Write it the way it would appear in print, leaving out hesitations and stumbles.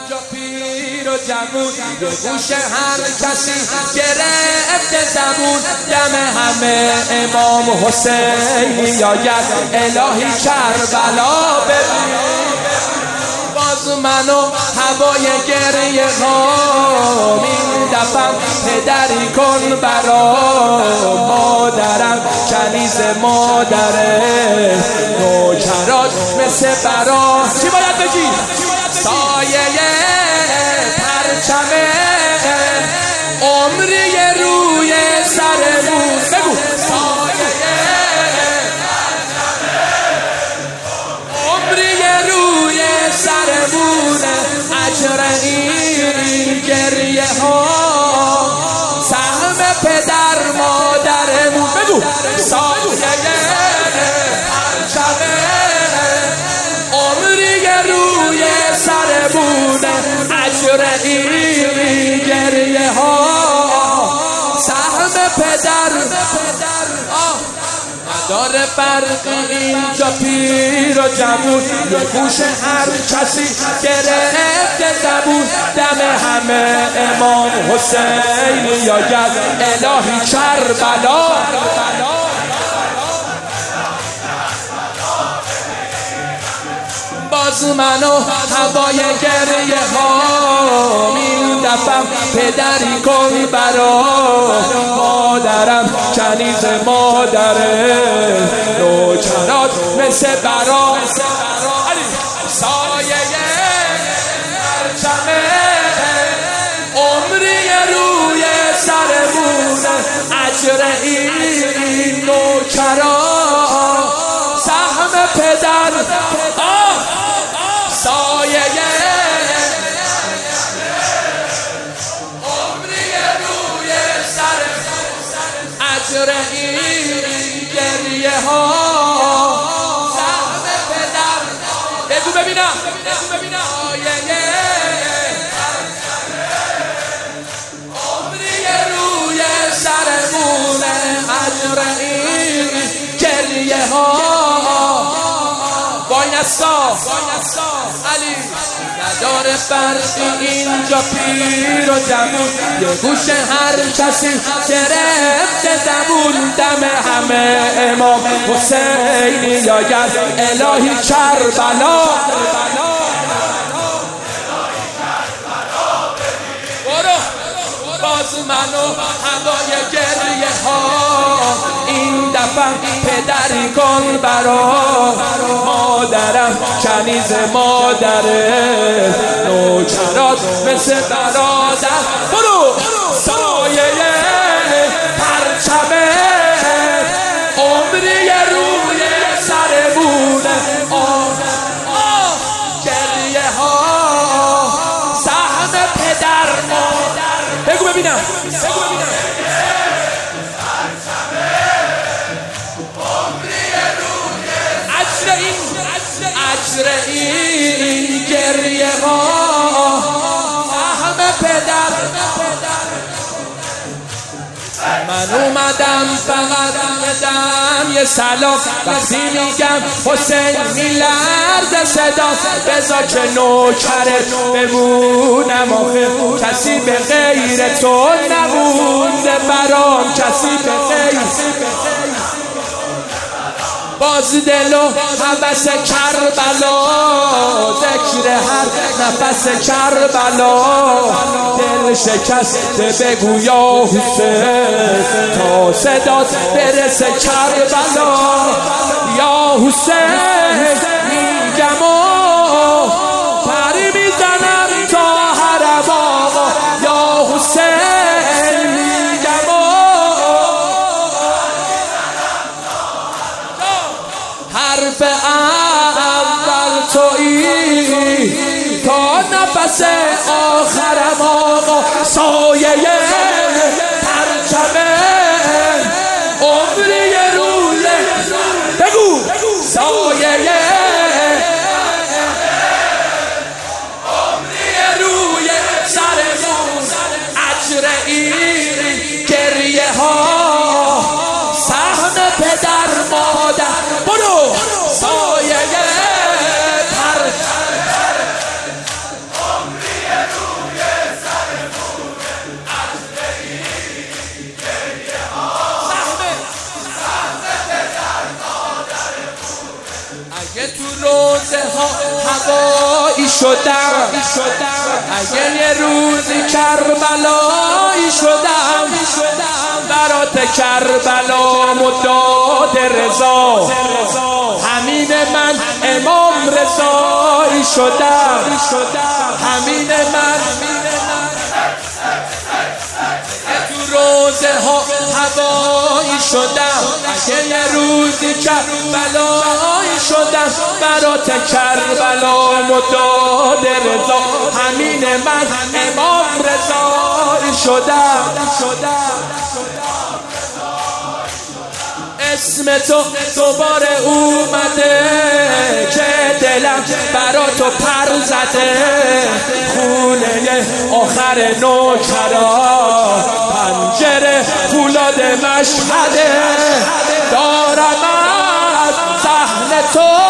اینجا پیر و جوون، یه گوش هر کسی گرفته زبون. دم همه امام حسین آید، الهی کربلا ببین. باز منو هوای گریه ها میدفم، پدری کن برا مادرم، کنیز مادره نوکرات مثل برا. چی باید بگی؟ سایه پرچم عمری روی سرمون. بگو سایه عمری روی سرمون، اجر این گریه ها سهم پدر مادرمون. بگو سایه پرچم عمری روی سرمون، اجر این گریه ها سهم پدر. نداره فرقی اینجا پیر و جوون، یه گوش هر کسی گرفته زبون. دم همه امام حسین آید، الهی کربلا. باز منو هوای گریه ها میدفم، پدری کن برا مادرم، کنیز مادره نوکرات مثل برا. سایه پرچم عمری روی سرمون، اجر این نوکرات سهم پدر. سایه عمری روی سر، اجر این گریه ها سهم پدر. بگو ببینم، بگو ببینم. سایه عمری روی سرمون، اجر این گریه ها. وایسا علی، نداره فرقی اینجا پیر و جوون، یه گوش هر کسی گرفته زبون. دم همه امام حسین آید، الهی کربلا. باز منو هوای گریه ها این دفعه پدری کن برا مادرم، کنیز مادره نوکرات مثل برادر. برو سایه پرچم عمری روی سرمون، گریه ها سهم پدر مادر. بگو ببینم، بگو ببینم. اجر این گریه ها همه پدر. من اومدم فقط بدم یه سلام، وقتی میگم حسین میلرزه صدا. بذار که نوکرت بمونم، آخه کسی به غیر تو نمونده برام، کسی به غیر. باز دل و حوث کربلا، ذکر هر نفس کربلا. دل شکسته بگو یا حسین، تا صدات برسه کربلا. یا حسین میگم و پری میزنم تا حرم آقا. یا حسین میگم و حرف اول تویی تا نفس آخرم آقا. سایه پرچم عمری روی، بگو سایه عمری روی سرمون، اجر این گریه ها سهم پدر مادر. برو سایه پرچم عمری شدم، اگه یه روزی کربلایی شدم، برات کربلامو داد رضا، همین من امام رضایی شدم، همین من تو روزه ها هوایی شدم، اگه یه روزی کربلایی شدم، برات کربلامو داد رضا، همین من امام رضایی شدم. اسم تو دوباره اومده که دلم برا تو پر زده، خونه آخر نوکرا پنجره فولاد مشهده، دارم از صحن تو